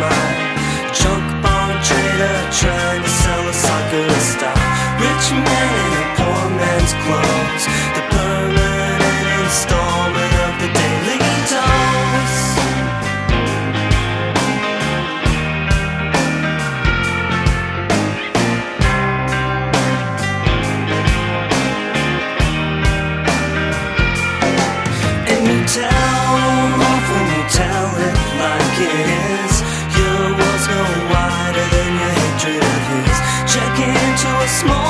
mind. Junk bond trader trying to sell a soccer star. Rich man in a poor man's clothes. The permanent installment of the daily dose. And you often you tell it like it is. Your world's no wider than your hatred of his. Check into a small